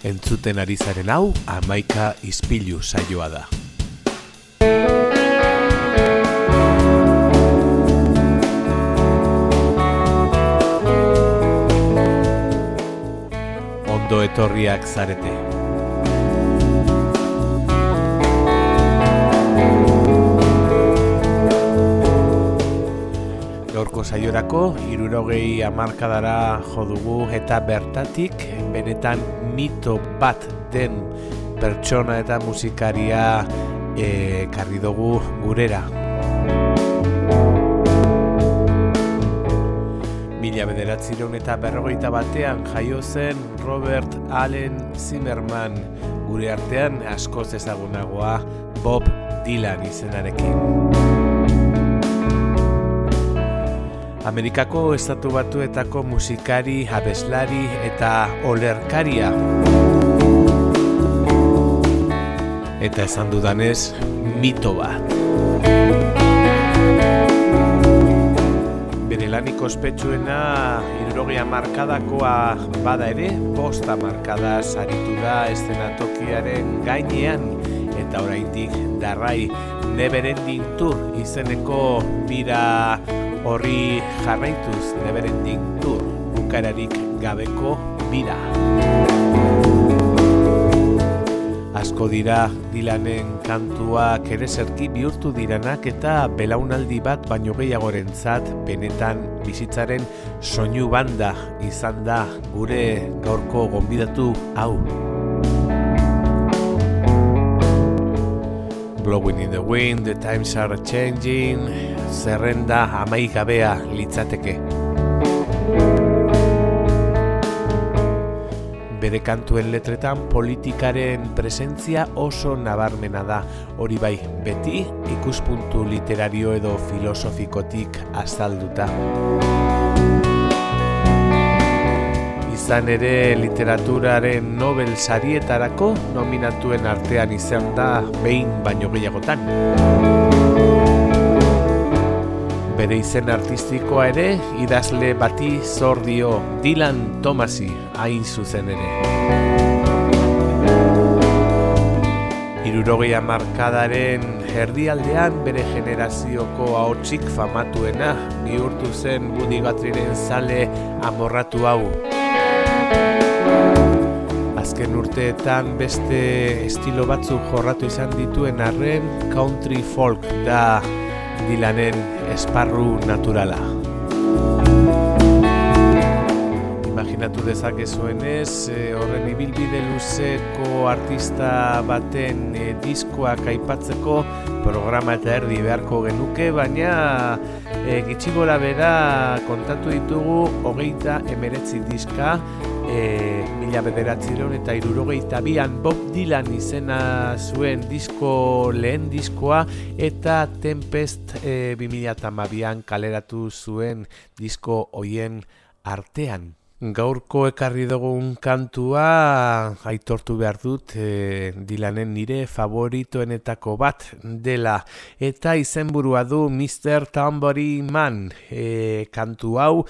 Entzuten ari zaren hau, 11 ispilu saioa da. Ondo etorriak zarete. Gaurko saiorako 60 hamarkadara jo dugu eta bertatik benetan mito bat den pertsona eta musikaria ekarri dugu gurera. 1941 jaio zen Robert Allen Zimmerman, gure artean askoz ezagunagoa Bob Dylan izenarekin. Amerikako Estatu Batuetako musikari, abeslari eta olerkaria. Eta esan dudanez, mito bat. Bere lanik ospetsuena 60 hamarkadakoa bada ere, 5 hamarkadaz aritu da eszenatokiaren gainean, eta oraindik darrai Neverending Tour izeneko bira horri jarraituz, Neverending Tour, bukaerarik gabeko bira. Asko dira Dylanen kantuak ereserki bihurtu diranak eta belaunaldi bat baino gehiagorentzat benetan bizitzaren soinu banda izan da gure gaurko gonbidatu hau. Blowing in the wind, the times are changing, zerrenda amaigabea litzateke. Bere kantuen letretan politikaren presentzia oso nabarmena da, hori bai, beti ikuspuntu literario edo filosofikotik azalduta. Izan ere literaturaren Nobel sarietarako nominatuen artean izan da behin baino gehiagotan. Bere izen artistikoa ere idazle bati zor dio, Dylan Thomasi hain zuzen ere. 60 hamarkadaren erdialdean bere generazioko ahotsik famatuena bihurtu zen Buddy Guthriearen zale amorratu hau. Azken urteetan beste estilo batzuk jorratu izan dituen arren, country folk da Dylanen esparru naturala. Imaginatu dezakezuenez, horren ibilbide luzeko artista baten diskoak aipatzeko programa eta erdi beharko genuke, baina gitxi gora bera kontatu ditugu 39 diska, 1962an Bob Dylan izena zuen lehen diskoa eta Tempest 2012an kaleratu zuen disko hoien artean. Gaurko ekarri dugun kantua aitortu behar dut Dylanen nire favoritoenetako bat dela eta izenburua du Mr. Tambourine Man. Kantu hau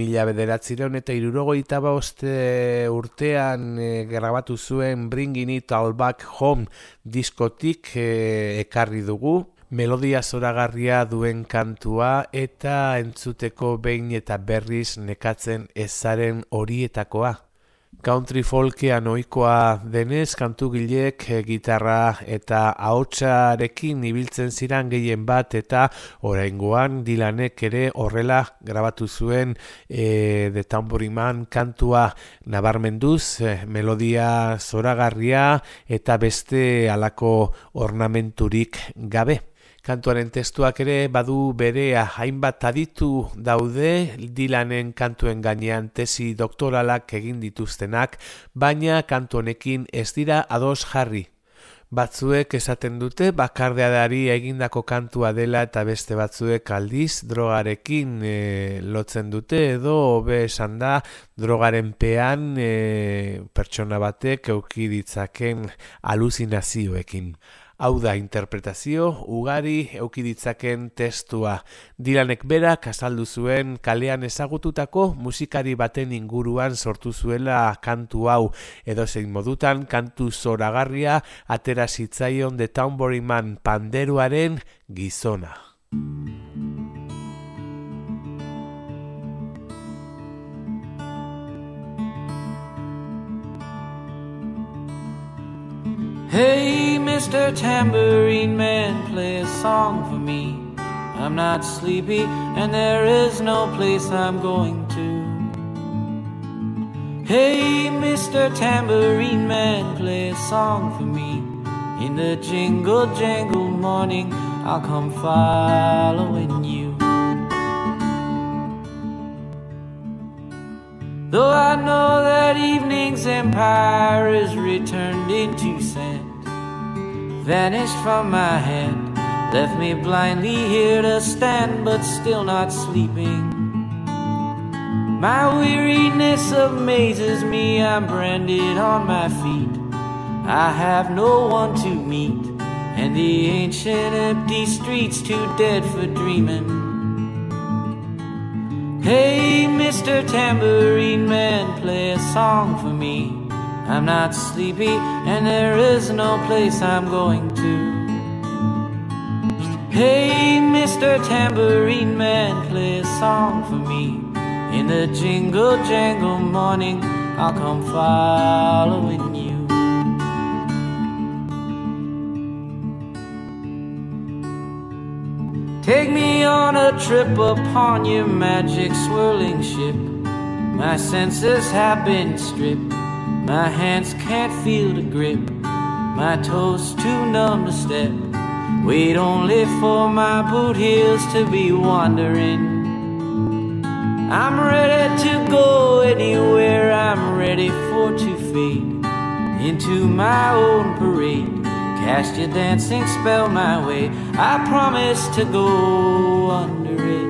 1975 urtean grabatu zuen Bringing It All Back Home diskotik ekarri dugu. Melodia zoragarria duen kantua eta entzuteko behin eta berriz nekatzen ezaren horietakoa. Country folkean ohikoa denez, kantugileek gitarra eta ahotsarekin ibiltzen ziran gehien bat eta oraingoan Dylanek ere horrela grabatu zuen The Tambourine Man kantua nabarmenduz, melodia zoragarria eta beste halako ornamenturik gabe. Kantuaren testuak ere badu berea, hainbat aditu daude Dylanen kantuen gainean tesi doktoralak egin dituztenak, baina kantu honekin ez dira ados jarri. Batzuek esaten dute bakardeadari egindako kantua dela eta beste batzuek aldiz drogarekin lotzen dute edo hobe esan da drogaren pean pertsona batek eduki ditzaken aluzinazioekin. Hau da interpretazio ugari eduki ditzaken testua. Dylanek berak azaldu zuen kalean ezagututako musikari baten inguruan sortu zuela kantu hau, edozein modutan kantu zoragarria atera zitzaion The Tambourine Man panderoaren gizona. Hey, Mr. Tambourine Man, play a song for me. I'm not sleepy and there is no place I'm going to. Hey, Mr. Tambourine Man, play a song for me. In the jingle jangle morning, I'll come following you. Though I know that evening's empire is returned into sand, vanished from my hand, left me blindly here to stand, but still not sleeping. My weariness amazes me, I'm branded on my feet. I have no one to meet, and the ancient empty streets too dead for dreaming. Hey, Mr. Tambourine Man, play a song for me. I'm not sleepy and there is no place I'm going to. Hey, Mr. Tambourine Man, play a song for me. In the jingle jangle morning, I'll come following you. Take me on a trip upon your magic swirling ship. My senses have been stripped, my hands can't feel the grip, my toes too numb to step. Wait only for my boot heels to be wandering. I'm ready to go anywhere, I'm ready for to fade into my own parade. Cast your dancing spell my way, I promise to go under it.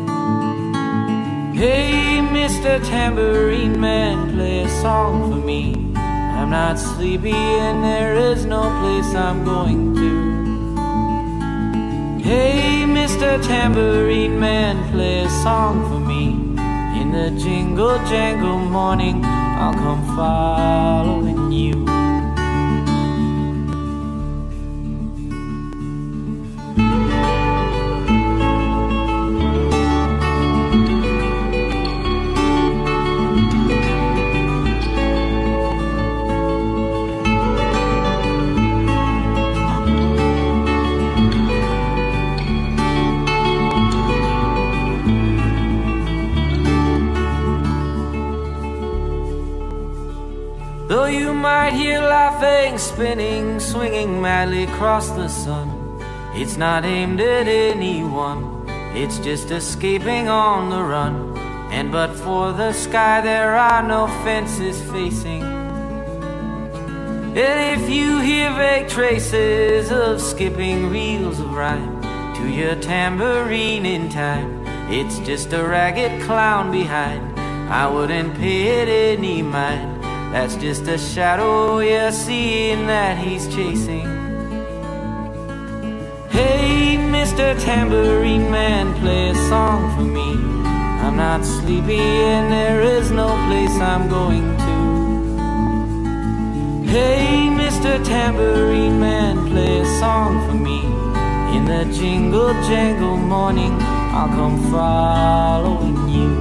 Hey, Mr. Tambourine Man, play a song for me. I'm not sleepy and there is no place I'm going to. Hey, Mr. Tambourine Man, play a song for me. In the jingle jangle morning, I'll come following you. Though you might hear laughing, spinning, swinging madly across the sun, it's not aimed at anyone, it's just escaping on the run. And but for the sky there are no fences facing. And if you hear vague traces of skipping reels of rhyme to your tambourine in time, it's just a ragged clown behind. I wouldn't pay it any mind. That's just a shadow you're seeing that he's chasing. Hey, Mr. Tambourine Man, play a song for me. I'm not sleepy and there is no place I'm going to. Hey, Mr. Tambourine Man, play a song for me. In the jingle jangle morning, I'll come following you.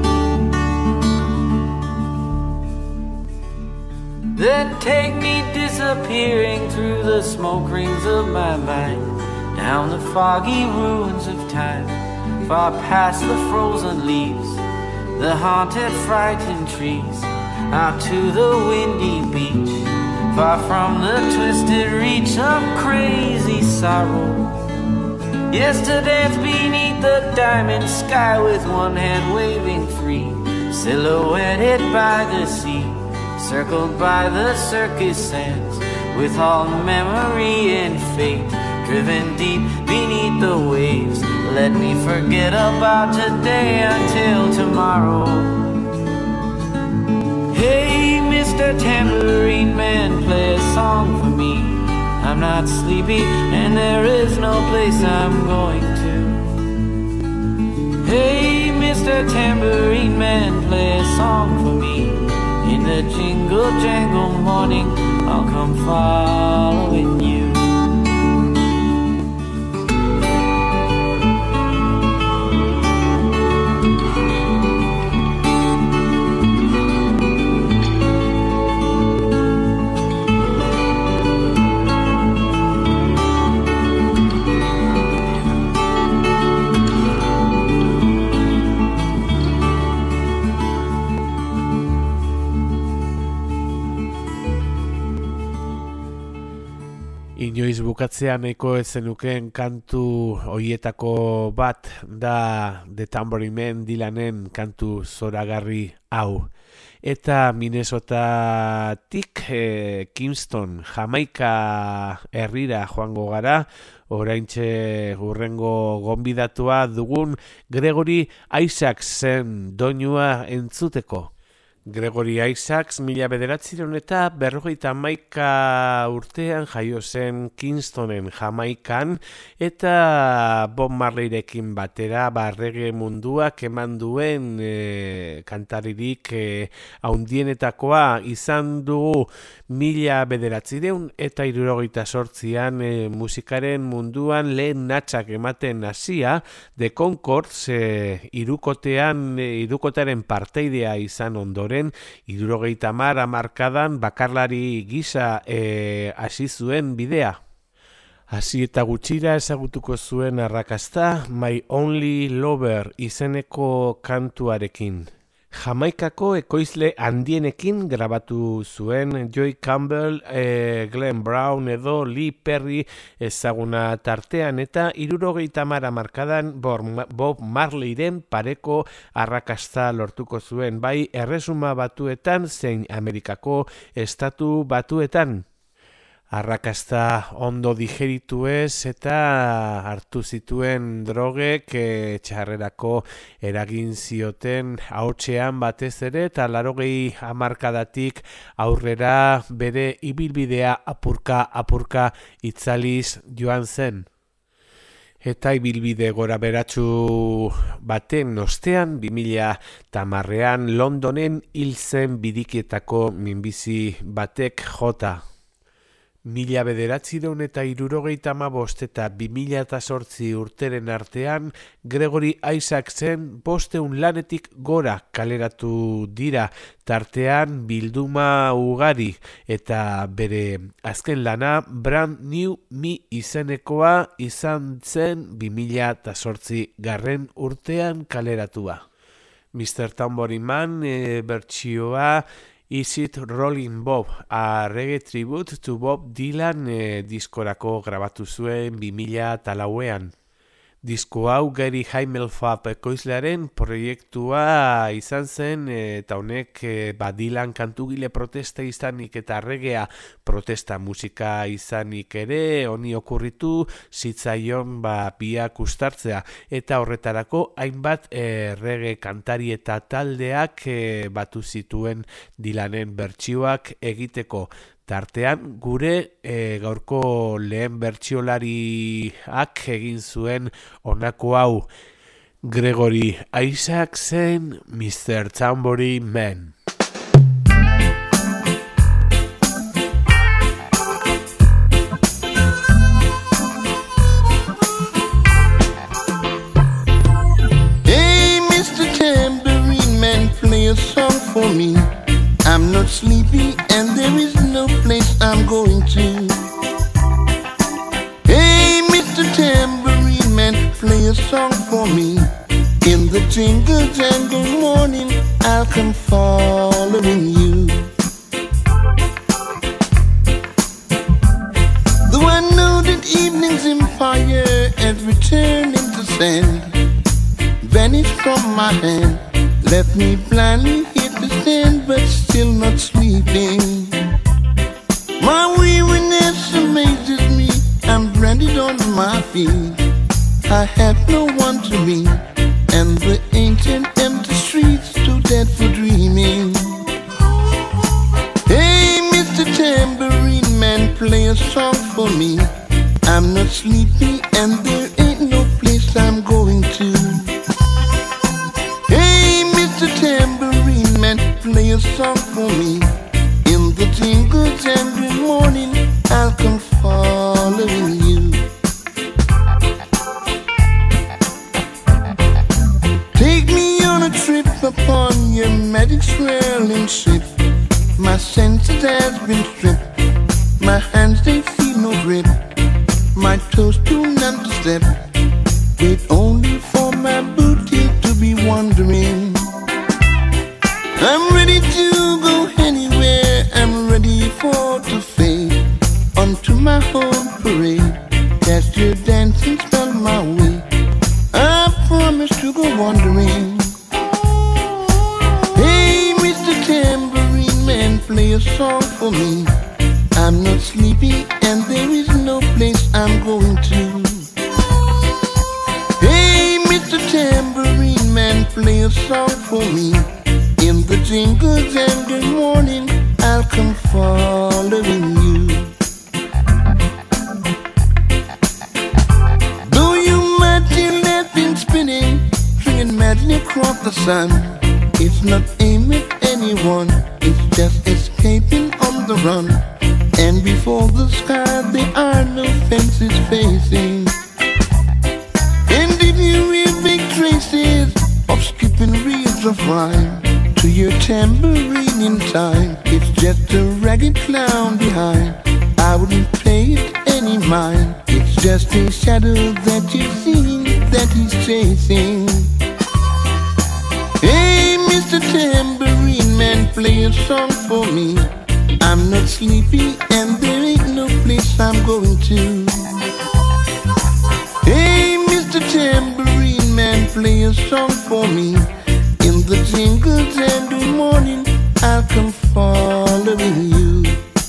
Then take me disappearing through the smoke rings of my mind, down the foggy ruins of time, far past the frozen leaves, the haunted, frightened trees, out to the windy beach, far from the twisted reach of crazy sorrow. Yes, to dance beneath the diamond sky with one hand waving free, silhouetted by the sea, circled by the circus sands, with all memory and fate driven deep beneath the waves. Let me forget about today until tomorrow. Hey, Mr. Tambourine Man, play a song for me. I'm not sleepy, and there is no place I'm going to. Hey, Mr. Tambourine Man, play a song for me. In the jingle jangle morning, I'll come following you. Inoiz bukatzea nahiko ezenukeen kantu hoietako bat da The Tambourine Man Dylanen kantu zoragarri hau. Eta Minnesotatik Kingston, Jamaika herrira joango gara, oraintxe hurrengo gonbidatua dugun Gregory Isaacsen doinua entzuteko. Gregory Isaacs 1951 urtean jaio zen Kingstonen, Jamaikan, eta Bob Marleyrekin batera reggae munduak eman duen kantaririk haundienetakoa izan dugu 1978an musikaren munduan lehen natxak ematen hasia, The Concords irukotaren parteidea izan ondoren, 70 hamarkadan bakarlari gisa hasi zuen bidea. Hasi eta gutxira ezagutuko zuen arrakasta My Only Lover izeneko kantuarekin. Jamaikako ekoizle handienekin grabatu zuen Joey Campbell, Glenn Brown edo Lee Perry ezaguna tartean, eta 70 hamarkadan Bob Marleyren pareko arrakasta lortuko zuen, bai Erresuma Batuetan zein Amerikako Estatu Batuetan. Arrakasta ondo digeritu ez eta hartu zituen drogek txarrerako eragin zioten ahotsean batez ere, eta 80 hamarkadatik aurrera bere ibilbidea apurka itzaliz joan zen. Eta ibilbide gora beratsu baten ostean 2010an Londonen hil zen bidikietako minbizi batek jota. 1975 eta 2008 urteren artean Gregory Isaacsen 500 lanetik gora kaleratu dira, tartean bilduma ugari, eta bere azken lana Brand New Me izenekoa izan zen 2008 garren urtean kaleratua. Mr. Tambourine Man bertsioa Is It Rolling Bob, a reggae tribute to Bob Dylan diskorako grabatu zuen 2004an. Disko hau Gary Himmelfarb ekoizlearen proiektua izan zen, eta honek Dylan kantugile protesta izanik eta reggaea protesta musika izanik ere honi okurritu zitzaion biak ustartzea, eta horretarako hainbat reggae kantari eta taldeak batu zituen Dylanen bertsioak egiteko. Tartean gure gaurko lehen bertsiolariak egin zuen honako hau, Gregory Isaacsen, Mr. Tambourine Man. Hey, Mr. Tambourine Man, play a song for me. I'm not sleepy and there is no place I'm going to. Hey, Mr. Tambourine Man, play a song for me. In the jingle jangle morning, I'll come following you. Though I know that evening's empire and returning to sand vanished from my hand, left me blindly hit the sand, but still not sleeping. My weariness amazes me, I'm branded on my feet. I have no one to meet, and the ancient empty streets too dead for dreaming. Hey, Mr. Tambourine Man, play a a song for me. I'm not sleepy and there ain't no place I'm going to. Hey, Mr. Tambourine Man, play a song for me. In the jingles every morning, I'll come following you. Take me on a trip upon your magic swirling ship. My senses has been stripped. My hands, they feel no grip. My toes too numb to step. Wait only for my booty to be wandering. I'm ready to go anywhere. I'm ready for to fade onto my home parade. Cast your dancing spell my way. I promise to go wandering. Hey, Mr. Tambourine Man, play a song for me. I'm not sleepy and there is no place I'm going to. Hey, Mr. Tambourine Man, play a song for me. In the jingles and the morning, I'll come following you. Though you might till have been spinning, swinging madly across the sun, it's not aiming at anyone, it's just escaping on the run. And before the sky there are no fences facing. And if you hear big traces of skipping reels of rhyme to your tambourine in time, it's just a ragged clown behind. I wouldn't pay it any mind. It's just a shadow that you're seeing that he's chasing. Hey, Mr. Tambourine Man, play a song for me. I'm not sleepy and there ain't no place I'm going to. Hey, Mr. Tambourine Man, play a song for me. In the jingles and the morning, I'll come following you.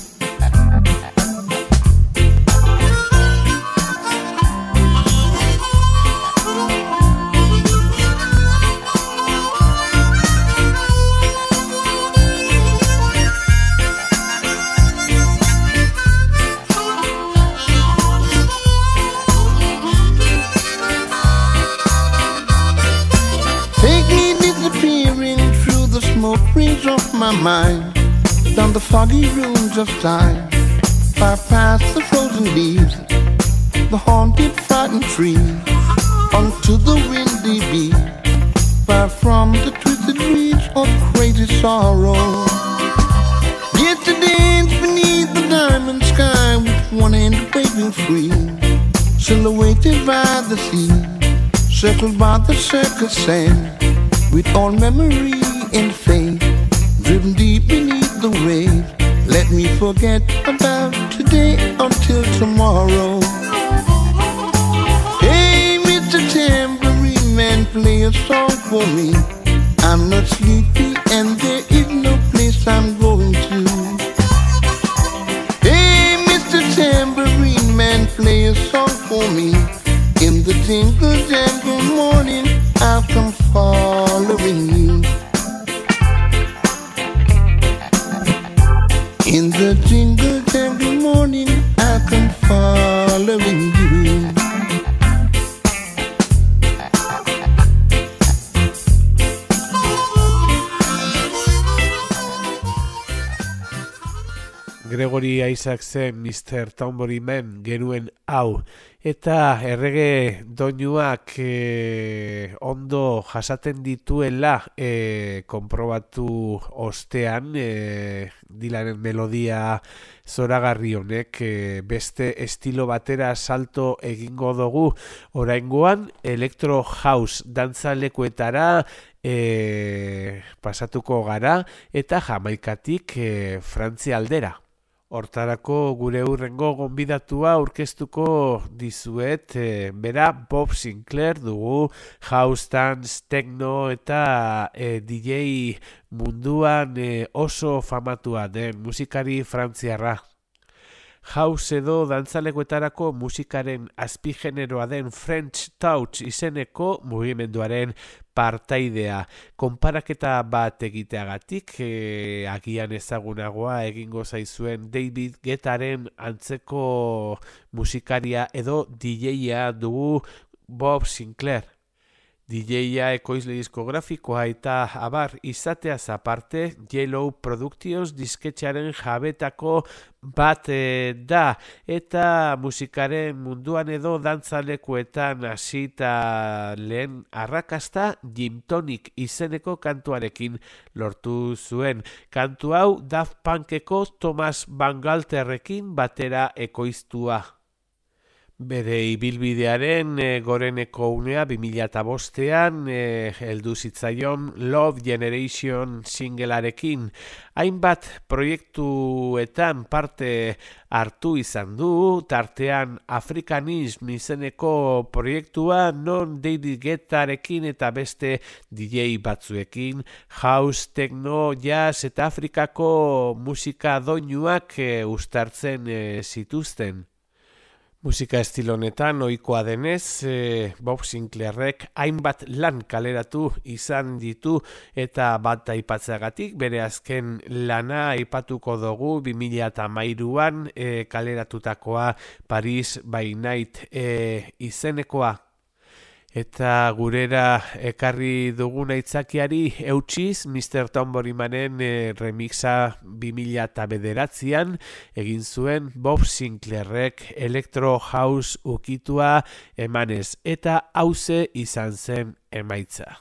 Rings off my mind, down the foggy rooms of time, far past the frozen leaves, the haunted frightened trees, onto the windy beach, far from the twisted reach of crazy sorrow. Get to dance beneath the diamond sky with one hand waving free, silhouetted by the sea, circled by the circus sand, with all memory and faith, driven deep beneath the waves. Let me forget about today until tomorrow. Hey, Mr. Tambourine Man, play a song for me. I'm not sleepy and there is no place I'm going to. Hey, Mr. Tambourine Man, play a song for me. In the jingles and the morning, I'll come following you. In the jingle jangle morning, I'll come following you. Gregory Isaacsen, Mr. Tambourine Man, genuen hau. Eta errege doinuak ondo jasaten dituela konprobatu ostean, Dylanen melodia zoragarri honek beste estilo batera salto egingo dugu. Oraingoan electro house dantzalekuetara pasatuko gara eta Jamaikatik Frantzia aldera. Hortarako gure hurrengo gonbidatua aurkeztuko dizuet, bera Bob Sinclair dugu, house dance, techno eta DJ munduan oso famatua den musikari frantziarra. House edo dantzalekuetarako musikaren azpigeneroa den French Touch izeneko mugimenduaren partaidea. Konparaketa bat egiteagatik, agian ezagunagoa egingo zaizuen David Guettaren antzeko musikaria edo DJ-a dugu Bob Sinclair. DJ-a ekoizle diskografikoa eta abar izateaz aparte, Yellow Productions disketxearen jabetako bat da, eta musikaren munduan edo dantzalekuetan hasita lehen arrakasta Gin Tonic izeneko kantuarekin lortu zuen. Kantu hau Daft Punkeko Thomas Bangalterrekin batera ekoiztua. Bere ibilbidearen goreneko unea 2005an heldu zitzaion Love Generation singlearekin. Hainbat proiektuetan parte hartu izan du, tartean Africanism izeneko proiektua non David Guettarekin eta beste DJ batzuekin, house, techno, jazz eta Afrikako musika doinuak uztartzen zituzten. Musika estilo honetan ohikoa denez, Bob Sinclairrek hainbat lan kaleratu izan ditu eta bat aipatzeagatik bere azken lana aipatuko dugu 2013an kaleratutakoa Paris by Night izenekoa. Eta gurera ekarri dugun aitzakiari eutsiz, Mr. Tambourimanen remixa 2009an egin zuen Bob Sinclairrek Electro House ukitua emanez, eta hauze izan zen emaitza.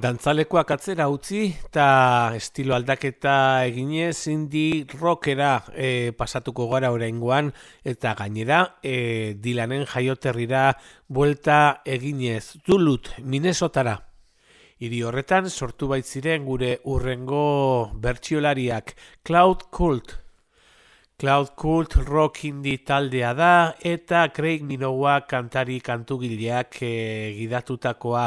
Dantzalekoak atzera utzi eta estilo aldaketa eginez indie rockera pasatuko gara oraingoan eta gainera Dylanen jaioterrira buelta eginez Duluth, Minnesotara. Hiri horretan sortu baitziren gure urrengo bertsiolariak Cloud Cult. Cloud Cult rock indie taldea da eta Craig Minowa kantari kantugileak gidatutakoa.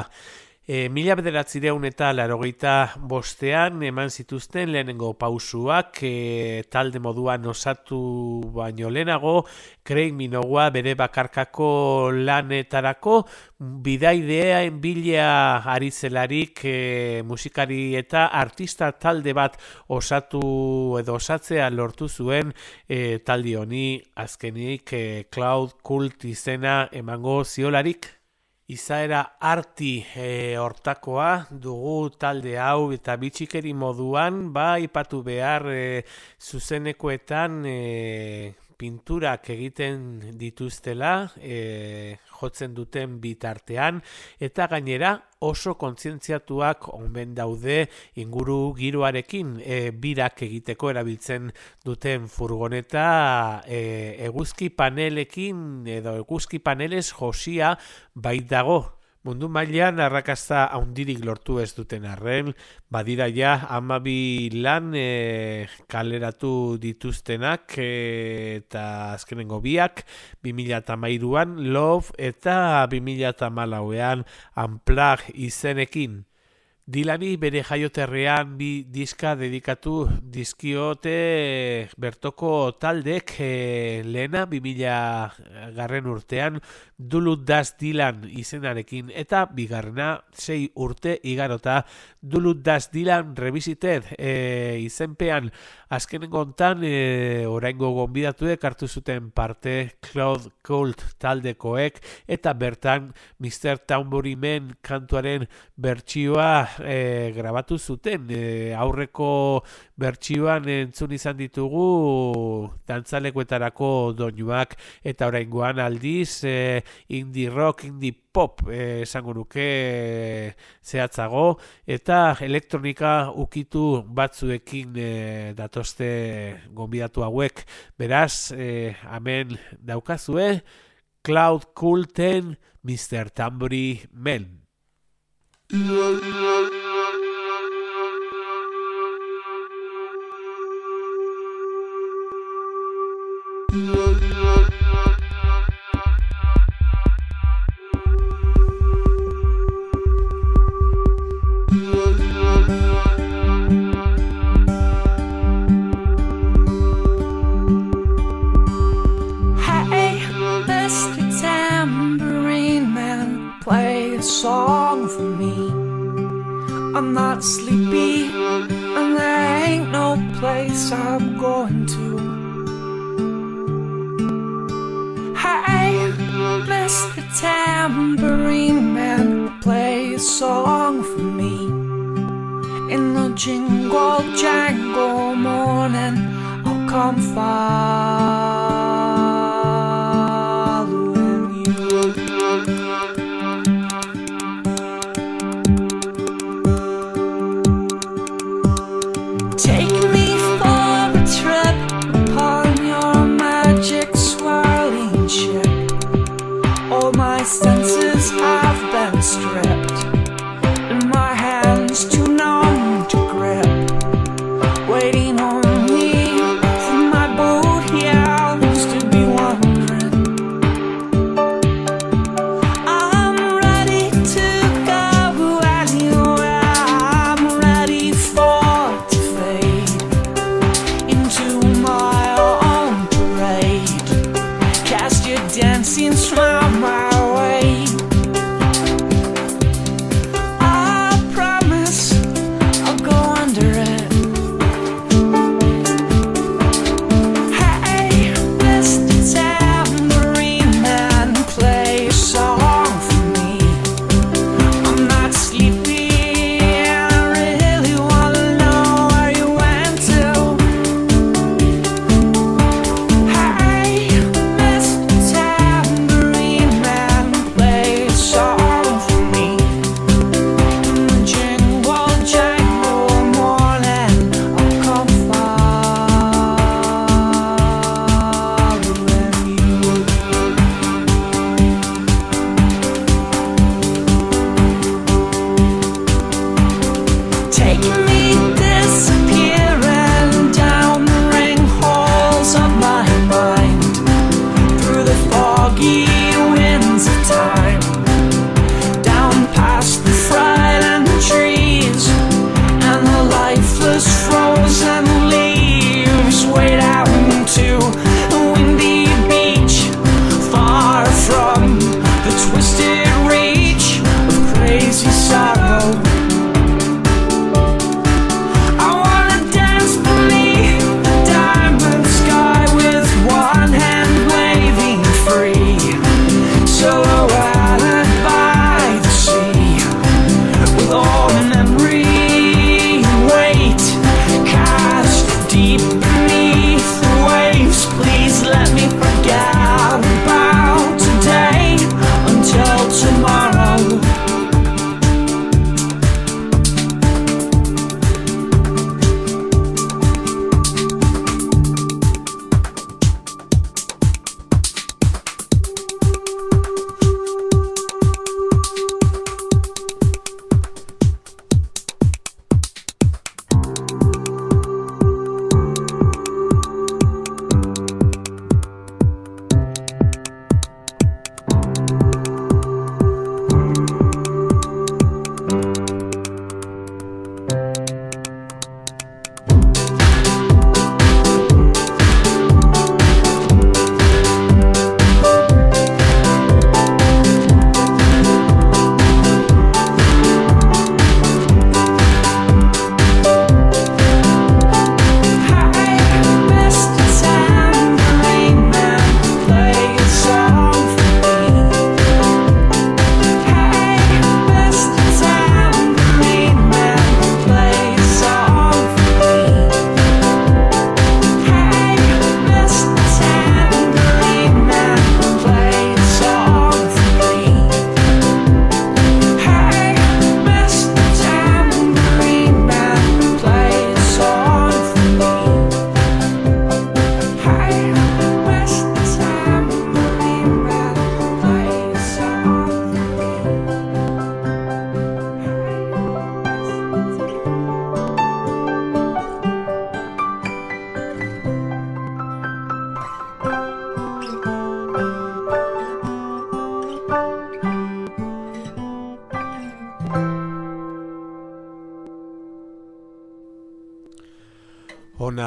1985 eman zituzten lehenengo pausuak talde moduan osatu baino lehenago, Craig Minowa bere bakarkako lanetarako bidaideaen bila ari zelarik musikari eta artista talde bat osatu edo osatzea lortu zuen talde honi azkenik Cloud Cult izena emango ziolarik. Izaera arti hortakoa dugu talde hau eta bitxikeri moduan ipatu behar zuzenekoetan pinturak egiten dituztela jotzen duten bitartean eta gainera oso kontzientziatuak omen daude inguru giroarekin birak egiteko erabiltzen duten furgoneta eguzki panelekin edo eguzki panelez josia baitago. Mundu mailan arrakasta handirik lortu ez duten arren, badira ja 12 lan kaleratu dituztenak eta azkenengo biak 2013an Love eta 2014an Unplugged izenekin. Dylani bere jaioterrean 2 diska dedikatu dizkiote bertoko taldek lehena 2000 urtean Duluth Das Dylan izenarekin eta bigarrena 6 urte igarota Duluth Das Dylan Revisited izenpean. Azkenengo hontan oraingo gonbidatuek hartu zuten parte Cloud Cult taldekoek eta bertan Mr. Tambourine Man kantuaren bertsioa grabatu zuten. Aurreko bertsioan entzun izan ditugu dantzalekuetarako doinuak eta oraingoan aldiz indie rock, indie pop esango nuke zehatzago eta elektronika ukitu batzuekin datozte gonbidatu hauek. Beraz, hemen daukazue Cloud Culten Mr. Tambourine Man. Song for me. I'm not sleepy and there ain't no place I'm going to. Hey, Mr. Tambourine Man, play a song for me. In the jingle jangle morning I'll come following you. Senses have been stripped and my hands too numb to grip, waiting only for my boat heels to be wandering. I'm ready to go anywhere, I'm ready for it to fade into my own parade. Cast your dancing smile my Tambourine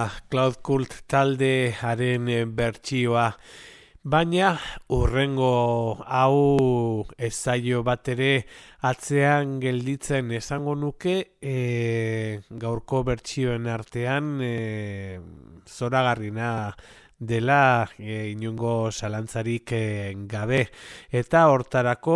Cloud Cult taldearen bertsioa. Baina urrengo hau ez zaio bat ere atzean gelditzen esango nuke, gaurko bertsioen artean zoragarrina dela inongo zalantzarik gabe. Eta hortarako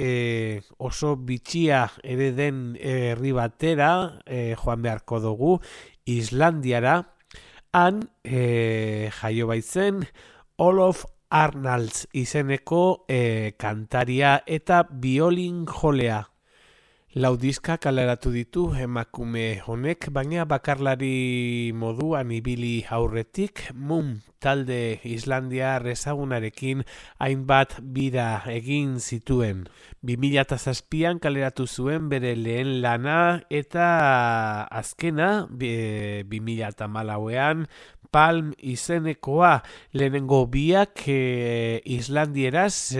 oso bitxia ere den herri batera joan beharko dugu, Islandiara. Han jaio baitzen Olof Arnalds izeneko kantaria eta biolin jolea. Lau diska kaleratu ditu emakume honek, baina bakarlari moduan ibili aurretik Mum talde islandiar ezagunarekin hainbat bira egin zituen. 2007an kaleratu zuen bere lehen lana eta azkena 2014an Palm izenekoa. Lehenengo biak islandieraz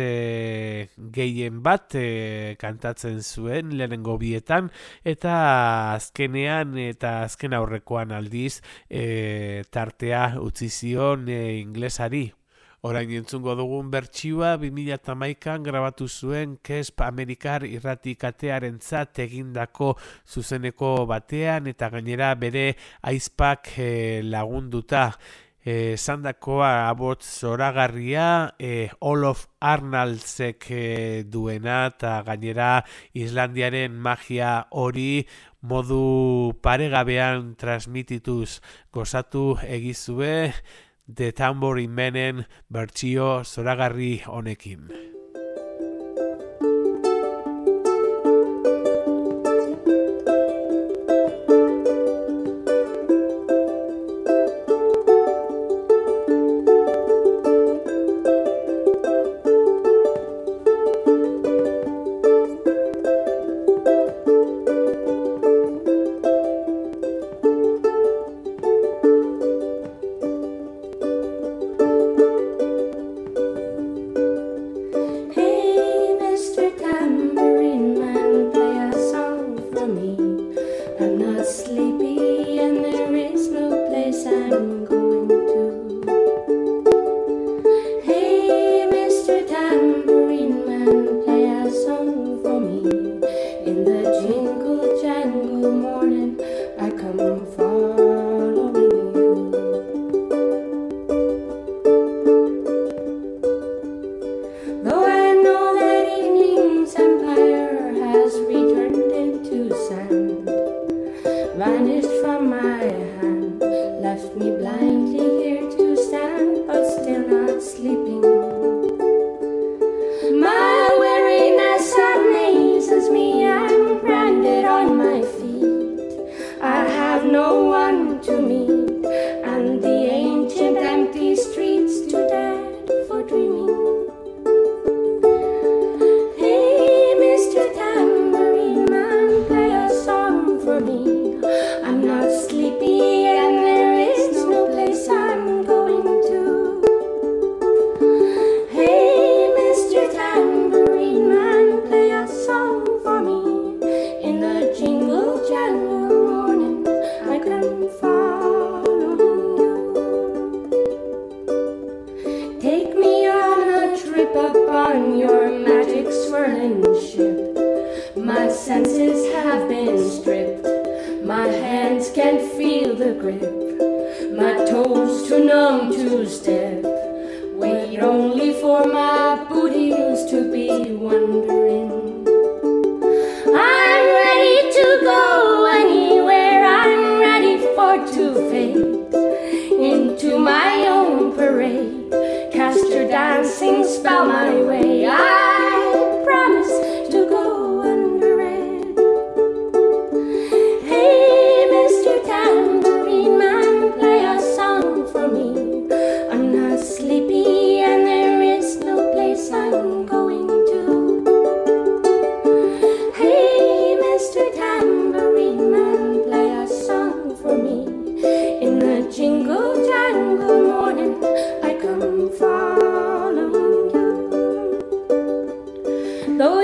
gehien bat kantatzen zuen lehenengo bietan, eta azkenean eta azken aurrekoan aldiz tartea utzi zion inglesari. Orain entzungo dugun bertsioa 2011an grabatu zuen Kesp Amerikar irratikatearentzat egindako zuzeneko batean, eta gainera bere aizpak lagunduta. Zandakoa abots zoragarria Olof Arnaldsek duena, eta gainera Islandiaren magia hori modu paregabean transmitituz gozatu egizue The Tambourine Manen bertsio zoragarri honekin.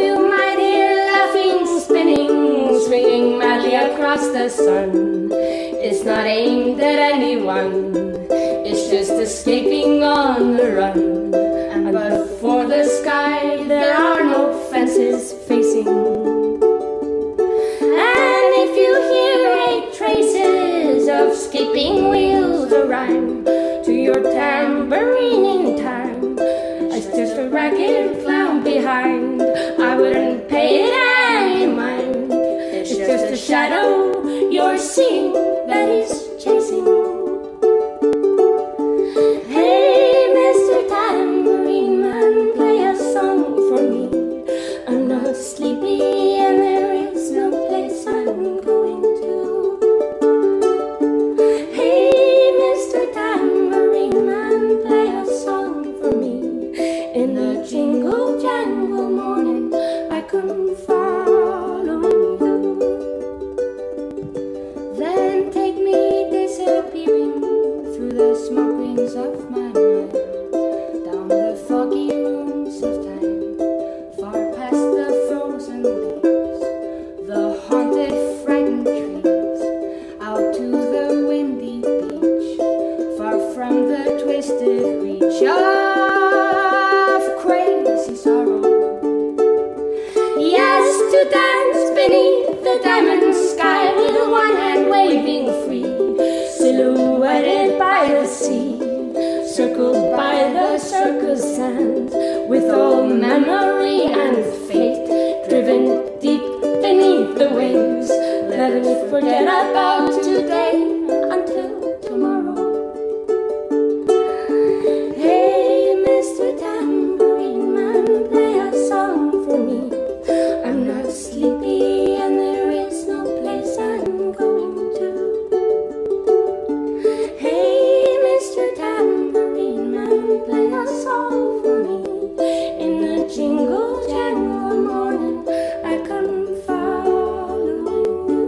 Across the sun, It's not aimed at anyone, it's just escaping on the run. And but for the sky, there are no fences facing. And if you hear 8 traces of skipping wheels or rhyme to your tambourine in time, it's just a ragged clown behind. I wouldn't pay it any mind. It's just a shadow you're seeing that he's chasing. Hey, Mr. Tambourine Man, play a song for me. I'm not sleepy and there is no place I'm going to. Hey, Mr. Tambourine Man, play a song for me. In the jingle jangle morning, I come following you. Then take me disappearing through the smoke rings of my mind, down the foggy ruins of time, far past the frozen leaves, the haunted, frightened trees, out to the windy beach, far from the twisted reach of crazy sorrow. Yes, to dance beneath the diamond sky with one hand waving free, silhouetted by the sea, circled by the circus sands, with all memory and fate driven deep beneath the waves. Let us forget about today until tomorrow. Hey, Mr. Tambourine Man, play a song for me. I'm not sleepy and there is no place I'm going to. Hey, Mr. Tambourine Man, play a song for me. In the jingle jangle morning, I come following you.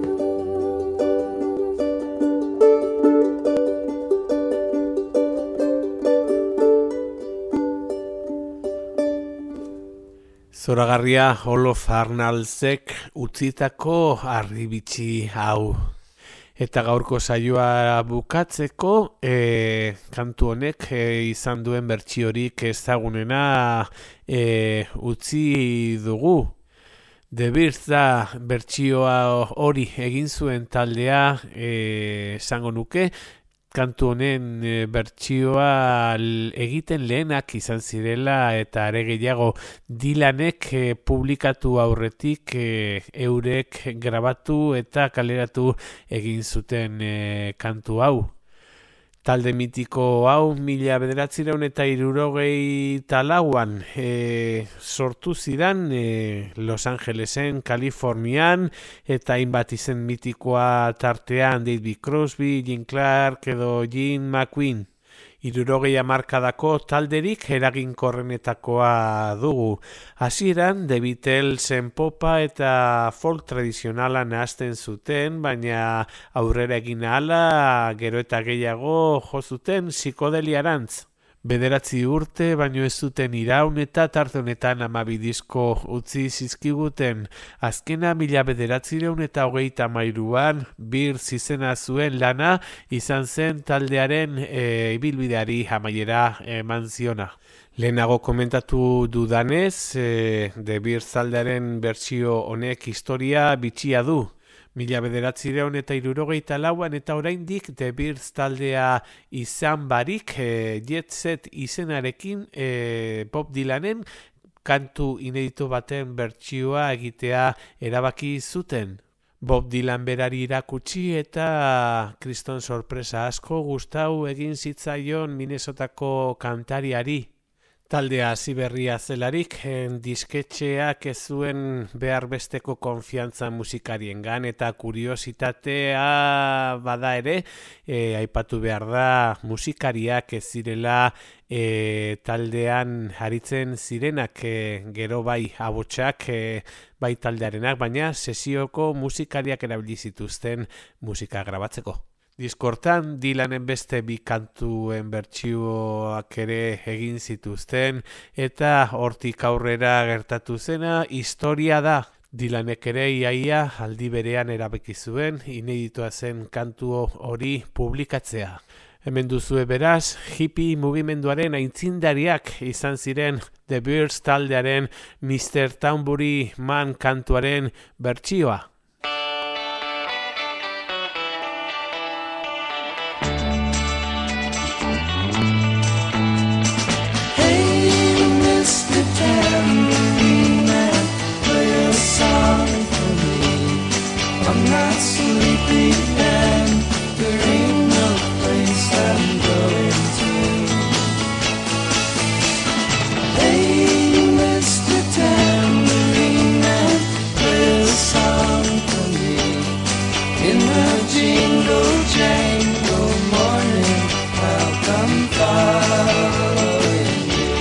Zoragarria Olof Arnaldsek utzitako harribitxi hau. Eta gaurko saioa bukatzeko, kantu honek izan duen bertsiorik ezagunena utzi dugu. The Birds da bertsioa hori egin zuen taldea esango nuke. Kantu honen bertsioa egiten lehenak izan zirela eta are gehiago Dylanek publikatu aurretik eurek grabatu eta kaleratu egin zuten kantu hau. Talde mitiko hau 1964an sortu ziren Los Angelesen, Kalifornian, eta hainbat izen mitikoa tartean David Crosby, Jim Clark edo Jim McQueen. 60 hamarkadako talderik eraginkorrenetakoa dugu. Hasieran The Beatlesen popa eta folk tradizionala nahasten zuten, baina aurrera egin ahala gero eta gehiago jo zuten psikodeliarantz. 9 urte baino ez zuten iraun eta tarte honetan 12 disko utzi zizkiguten. Azkena 1983an Birds izena zuen lana izan zen taldearen ibilbideari amaiera eman ziona. Lehenago komentatu dudanez, The Birds taldearen bertsio honek historia bitxia du. 1974an eta oraindik The Birds taldea izan barik Jet Set izenarekin Bob Dylanen kantu inedito baten bertsioa egitea erabaki zuten. Bob Dylan berari irakutsi eta kriston sorpresa asko gustau egin zitzaion Minnesotako kantariari. Taldea hasi berria zelarik, disketxeak ez zuen behar besteko konfiantza musikariengan eta kuriositatea bada ere, aipatu behar da musikariak ez zirela taldean aritzen zirenak, gero bai abotsak, bai taldearenak, baina sesioko musikariak erabili zituzten musika grabatzeko. Diskortan Dylanen beste 2 kantuen bertsioak ere egin zituzten eta hortik aurrera gertatu zena historia da. Dylanek ere iaia aldi berean erabaki zuen ineditoa zen kantu hori publikatzea. Hemen duzue beraz, hippie mugimenduaren aintzindariak izan ziren The Byrds taldearen Mr. Tambourine Man kantuaren bertsioa. Hey, Mr. Tambourine Man, play a song for me. I'm not sleepy and there ain't no place I'm going to. Hey, Mr. Tambourine Man, play a song for me. In the jingle jangle morning, I'll come following you.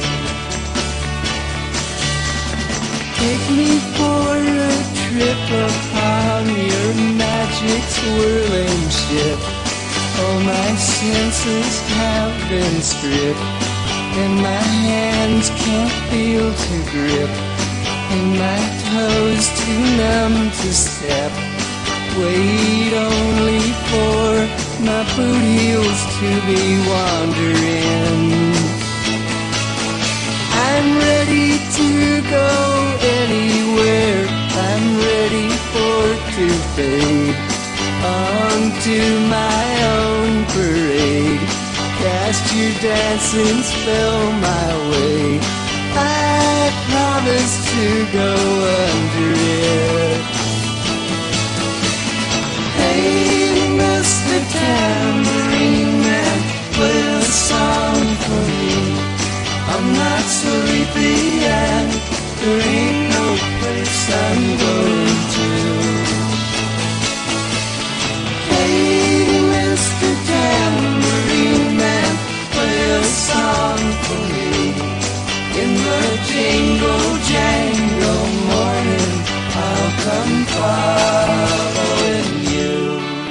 Take me for a trip upon your magic swirling ship. All my senses have been stripped, and my hands can't feel to grip, and my toes too numb to step. Wait only for my boot heels to be wandering. I'm ready to go anywhere, I'm ready for to fade onto my own parade. Cast your dancing spell my way, I promise to go under it. Hey, Mr. Tambourine Man, play a song for me. I'm not sleepy and there ain't no place I'm going to. Hey, Mr. Tambourine Man, play a song for me. In the jingle jangle morning, I'll come following you.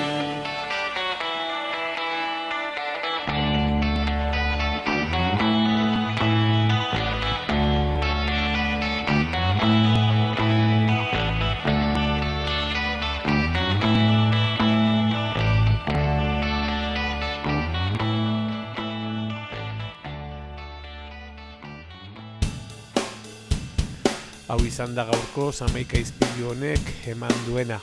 Hau izan da gaurko Zamaika izpilu honek eman duena.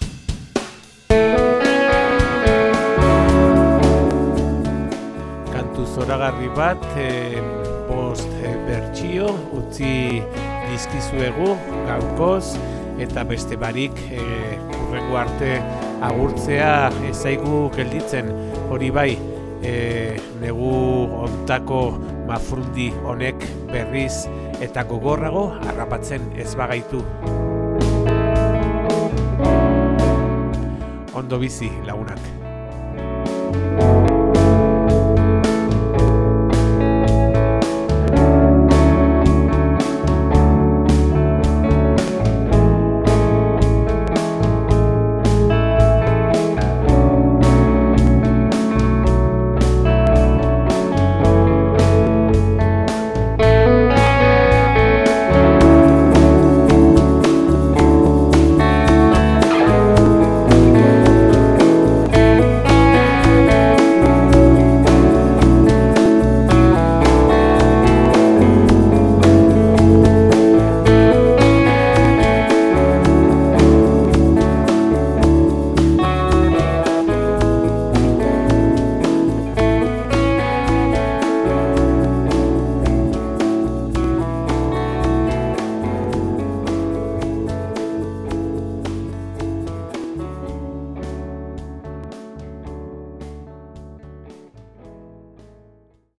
Kantu zoragarri bat, bost bertsio utzi dizkizuegu gaurkoz, eta beste barik hurrengo arte agurtzea ezaigu gelditzen. Hori bai, negu ontako mafrundi honek berriz eta gogorrago harrapatzen ez bagaitu. Ondo bizi, lagunak.